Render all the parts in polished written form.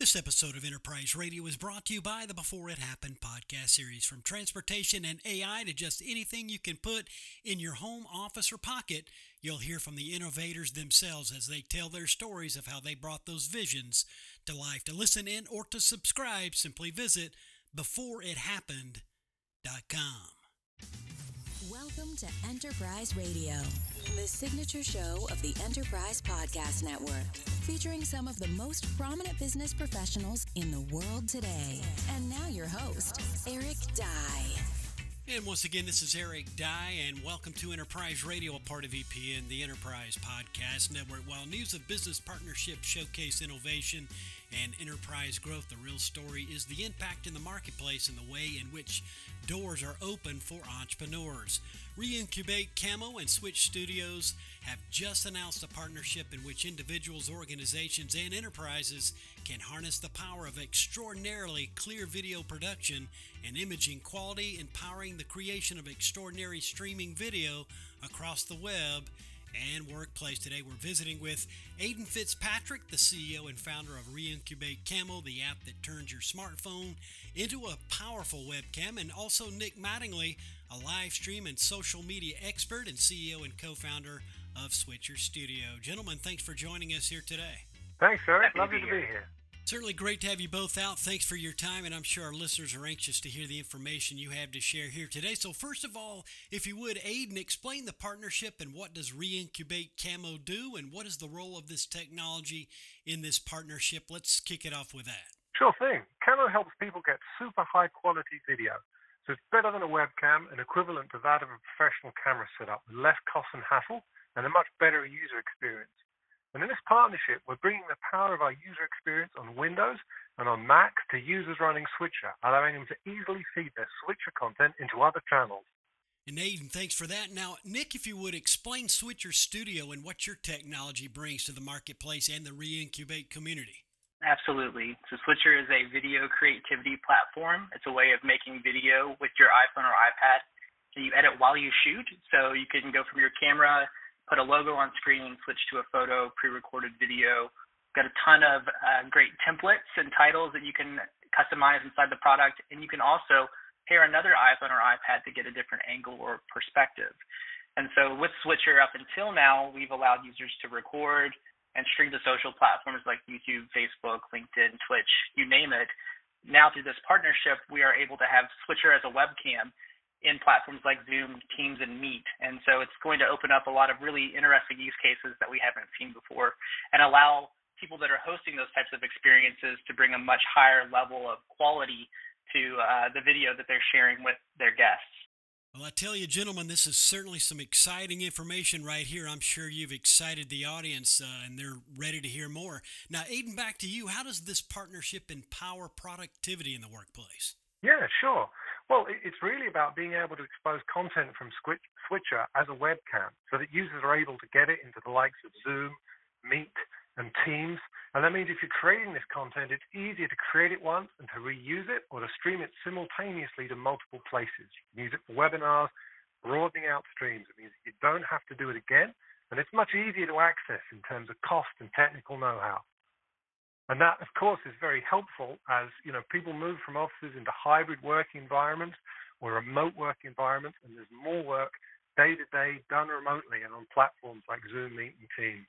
This episode of Enterprise Radio is brought to you by the Before It Happened podcast series. From transportation and AI to just anything you can put in your home, office, or pocket, you'll hear from the innovators themselves as they tell their stories of how they brought those visions to life. To listen in or to subscribe, simply visit beforeithappened.com. Welcome to Enterprise Radio, the signature show of the Enterprise Podcast Network, featuring some of the most prominent business professionals in the world today. And now your host, Eric Dye. And once again, this is Eric Dye, and welcome to Enterprise Radio, a part of EPN, the Enterprise Podcast Network. While news of business partnerships showcase innovation and enterprise growth, the real story is the impact in the marketplace and the way in which doors are open for entrepreneurs. Reincubate Camo and Switch Studios have just announced a partnership in which individuals, organizations, and enterprises can harness the power of extraordinarily clear video production and imaging quality, empowering the creation of extraordinary streaming video across the web and workplace. Today we're visiting with Aidan Fitzpatrick, the CEO and founder of Reincubate Camo, the app that turns your smartphone into a powerful webcam, and also Nick Mattingly, a live stream and social media expert and CEO and co-founder of Switcher Studio. Gentlemen, thanks for joining us here today. Thanks, Eric. Lovely to be here. Certainly great to have you both out. Thanks for your time, and I'm sure our listeners are anxious to hear the information you have to share here today. So first of all, if you would, Aidan, explain the partnership and what does Reincubate Camo do, and what is the role of this technology in this partnership? Let's kick it off with that. Sure thing. Camo helps people get super high quality video. So it's better than a webcam and equivalent to that of a professional camera setup with less cost and hassle and a much better user experience. And in this partnership, we're bringing the power of our user experience on Windows and on Mac to users running Switcher, allowing them to easily feed their Switcher content into other channels. And Aidan, thanks for that. Now, Nick, if you would, explain Switcher Studio and what your technology brings to the marketplace and the Reincubate community. Absolutely. So Switcher is a video creativity platform. It's a way of making video with your iPhone or iPad. So you edit while you shoot. So you can go from your camera, put a logo on screen, switch to a photo, pre-recorded video. Got a ton of great templates and titles that you can customize inside the product. And you can also pair another iPhone or iPad to get a different angle or perspective. And so with Switcher up until now, we've allowed users to record and stream to social platforms like YouTube, Facebook, LinkedIn, Twitch, you name it. Now through this partnership, we are able to have Switcher as a webcam in platforms like Zoom, Teams, and Meet. And so it's going to open up a lot of really interesting use cases that we haven't seen before and allow people that are hosting those types of experiences to bring a much higher level of quality to the video that they're sharing with their guests. Well, I tell you, gentlemen, this is certainly some exciting information right here. I'm sure you've excited the audience, and they're ready to hear more. Now, Aidan, back to you. How does this partnership empower productivity in the workplace? Yeah, sure. Well, it's really about being able to expose content from Switcher as a webcam so that users are able to get it into the likes of Zoom, Meet, and Teams. And that means if you're creating this content, it's easier to create it once and to reuse it or to stream it simultaneously to multiple places. You can use it for webinars, broadening out streams. It means you don't have to do it again, and it's much easier to access in terms of cost and technical know-how. And that, of course, is very helpful as, people move from offices into hybrid work environments or remote work environments, and there's more work day-to-day done remotely and on platforms like Zoom, Meet, and Teams.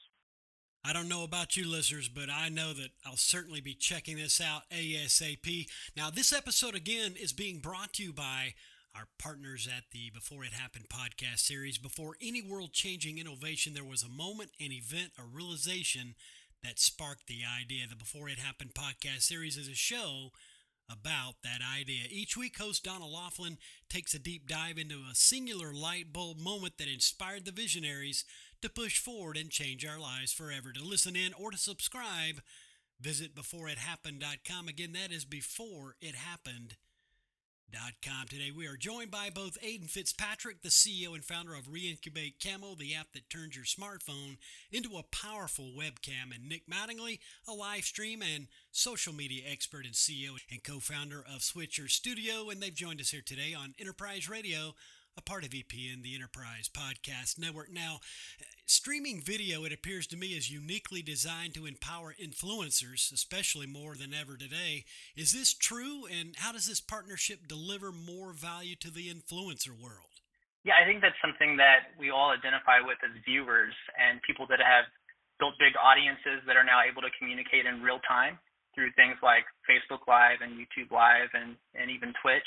I don't know about you listeners, but I know that I'll certainly be checking this out ASAP. Now, this episode, again, is being brought to you by our partners at the Before It Happened podcast series. Before any world-changing innovation, there was a moment, an event, a realization that sparked the idea. The Before It Happened podcast series is a show about that idea. Each week, host Donna Laughlin takes a deep dive into a singular light bulb moment that inspired the visionaries to push forward and change our lives forever. To listen in or to subscribe, visit beforeithappened.com. Again, that is beforeithappened.com. Today we are joined by both Aidan Fitzpatrick, the CEO and founder of Reincubate Camo, the app that turns your smartphone into a powerful webcam, and Nick Mattingly, a live stream and social media expert and CEO and co-founder of Switcher Studio, and they've joined us here today on Enterprise Radio, a part of EPN, the Enterprise Podcast Network. Now, streaming video, it appears to me, is uniquely designed to empower influencers, especially more than ever today. Is this true, and how does this partnership deliver more value to the influencer world? Yeah, I think that's something that we all identify with as viewers and people that have built big audiences that are now able to communicate in real time through things like Facebook Live and YouTube Live and even Twitch.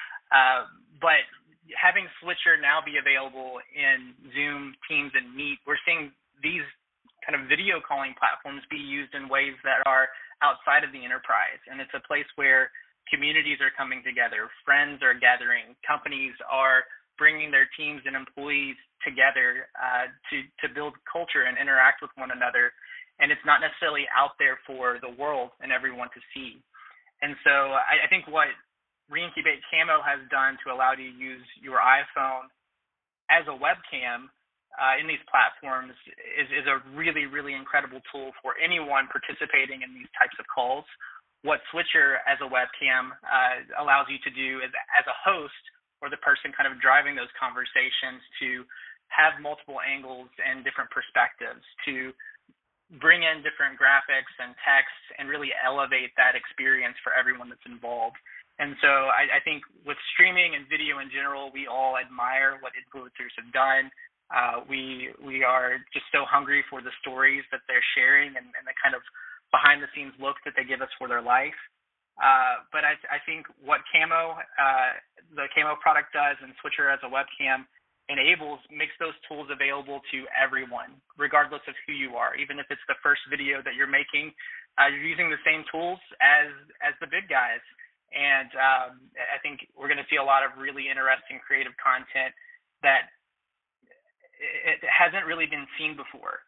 But having Switcher now be available in Zoom, Teams, and Meet, we're seeing these kind of video calling platforms be used in ways that are outside of the enterprise. And it's a place where communities are coming together, friends are gathering, companies are bringing their teams and employees together to build culture and interact with one another. And it's not necessarily out there for the world and everyone to see. And so I think what Reincubate Camo has done to allow you to use your iPhone as a webcam in these platforms is a really, really incredible tool for anyone participating in these types of calls. What Switcher as a webcam allows you to do is, as a host or the person kind of driving those conversations, to have multiple angles and different perspectives, to bring in different graphics and text and really elevate that experience for everyone that's involved. And so I think with streaming and video in general, we all admire what influencers have done. We are just so hungry for the stories that they're sharing and the kind of behind-the-scenes look that they give us for their life. But I think what the Camo product does, and Switcher as a webcam makes those tools available to everyone, regardless of who you are. Even if it's the first video that you're making, you're using the same tools as the big guys. And I think we're going to see a lot of really interesting creative content that it hasn't really been seen before.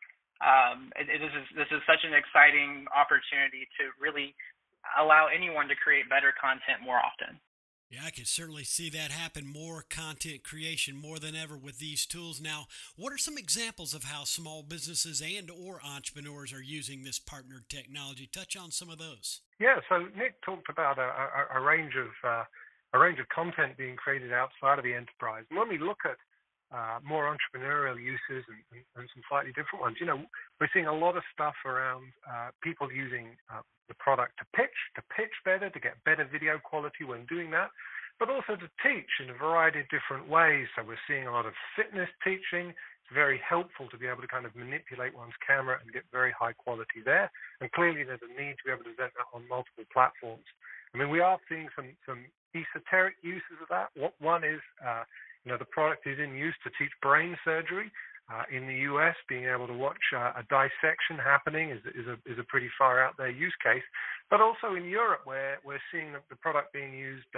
This is such an exciting opportunity to really allow anyone to create better content more often. Yeah, I can certainly see that happen. More content creation more than ever with these tools. Now, what are some examples of how small businesses and or entrepreneurs are using this partnered technology? Touch on some of those. Yeah, so Nick talked about a range of content being created outside of the enterprise. And when we look at more entrepreneurial uses and some slightly different ones, we're seeing a lot of stuff around people using the product to pitch better, to get better video quality when doing that, but also to teach in a variety of different ways. So we're seeing a lot of fitness teaching. It's very helpful to be able to kind of manipulate one's camera and get very high quality there. And clearly there's a need to be able to present that on multiple platforms. I mean, we are seeing some esoteric uses of that. One is, the product is in use to teach brain surgery. In the US, being able to watch a dissection happening is a pretty far out there use case. But also in Europe, where we're seeing the product being used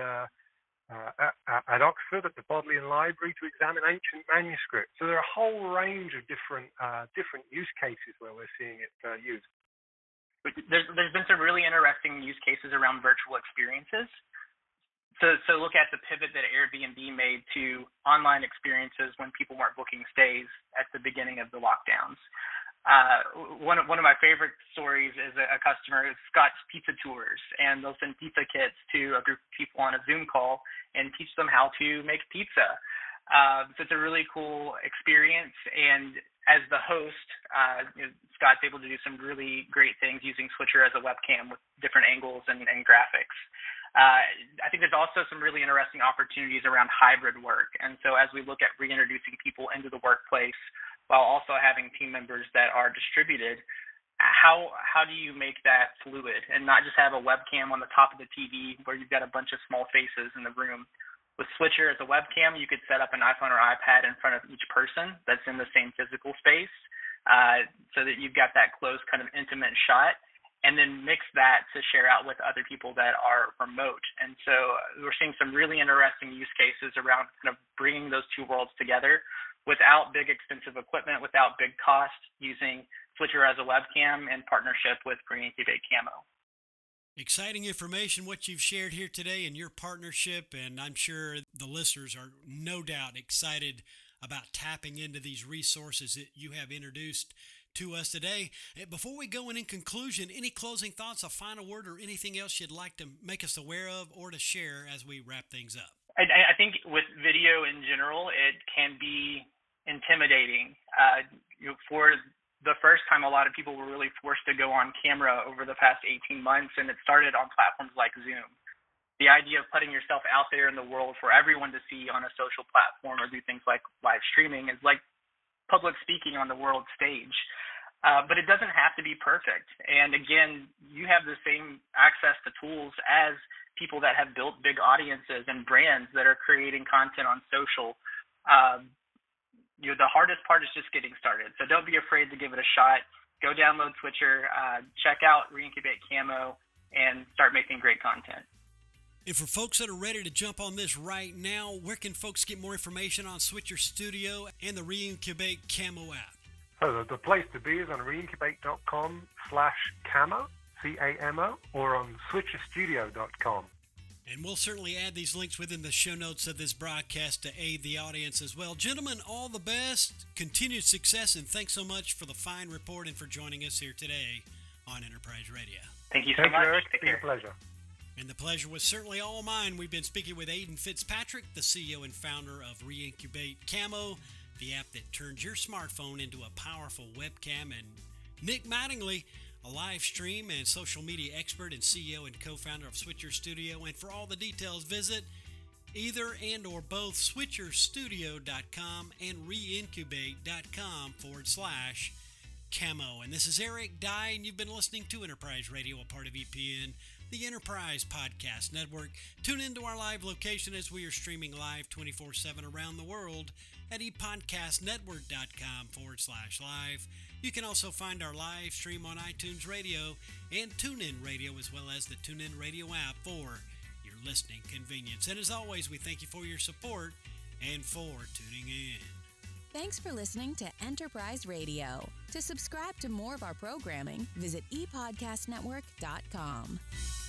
at Oxford at the Bodleian Library to examine ancient manuscripts. So there are a whole range of different use cases where we're seeing it used. There's been some really interesting use cases around virtual experiences. So look at the pivot that Airbnb made to online experiences when people weren't booking stays at the beginning of the lockdowns. One of my favorite stories is a customer, Scott's Pizza Tours, and they'll send pizza kits to a group of people on a Zoom call and teach them how to make pizza. So it's a really cool experience, and as the host, Scott's able to do some really great things using Switcher as a webcam with different angles and graphics. I think there's also some really interesting opportunities around hybrid work. And so as we look at reintroducing people into the workplace while also having team members that are distributed, how do you make that fluid and not just have a webcam on the top of the TV where you've got a bunch of small faces in the room? With Switcher as a webcam, you could set up an iPhone or iPad in front of each person that's in the same physical space so that you've got that close kind of intimate shot, and then mix that to share out with other people that are remote. And so we're seeing some really interesting use cases around kind of bringing those two worlds together without big expensive equipment, without big cost, using Switcher as a webcam in partnership with Reincubate Camo. Exciting information, what you've shared here today in your partnership, and I'm sure the listeners are no doubt excited about tapping into these resources that you have introduced to us today. Before we go in conclusion, any closing thoughts, a final word, or anything else you'd like to make us aware of or to share as we wrap things up? I think with video in general, it can be intimidating. For the first time, a lot of people were really forced to go on camera over the past 18 months, and it started on platforms like Zoom. The idea of putting yourself out there in the world for everyone to see on a social platform or do things like live streaming is like public speaking on the world stage. But it doesn't have to be perfect. And again, you have the same access to tools as people that have built big audiences and brands that are creating content on social. The hardest part is just getting started. So don't be afraid to give it a shot. Go download Switcher, check out Reincubate Camo, and start making great content. And for folks that are ready to jump on this right now, where can folks get more information on Switcher Studio and the Reincubate Camo app? So the place to be is on reincubate.com/camo, C-A-M-O, or on switcherstudio.com. And we'll certainly add these links within the show notes of this broadcast to aid the audience as well. Gentlemen, all the best, continued success, and thanks so much for the fine report and for joining us here today on Enterprise Radio. Thank you so much. Eric. Take It's been care. a pleasure. And the pleasure was certainly all mine. We've been speaking with Aiden Fitzpatrick, the CEO and founder of Reincubate Camo, the app that turns your smartphone into a powerful webcam, and Nick Mattingly, a live stream and social media expert and CEO and co-founder of Switcher Studio. And for all the details, visit either and or both switcherstudio.com and reincubate.com/camo. And this is Eric Dye, and you've been listening to Enterprise Radio, a part of EPN, the Enterprise Podcast Network. Tune into our live location as we are streaming live 24/7 around the world at epodcastnetwork.com/live. You can also find our live stream on iTunes Radio and TuneIn Radio, as well as the TuneIn Radio app for your listening convenience. And as always, we thank you for your support and for tuning in. Thanks for listening to Enterprise Radio. To subscribe to more of our programming, visit epodcastnetwork.com.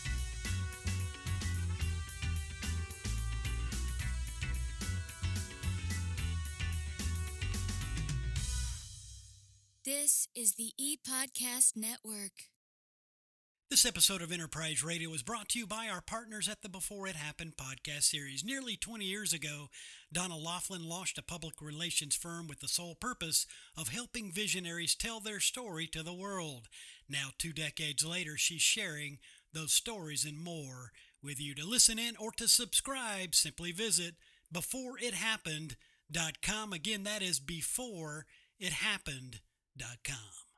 This is the ePodcast Network. This episode of Enterprise Radio is brought to you by our partners at the Before It Happened podcast series. Nearly 20 years ago, Donna Laughlin launched a public relations firm with the sole purpose of helping visionaries tell their story to the world. Now, 2 decades later, she's sharing those stories and more with you. To listen in or to subscribe, simply visit beforeithappened.com. Again, that is beforeithappened.com.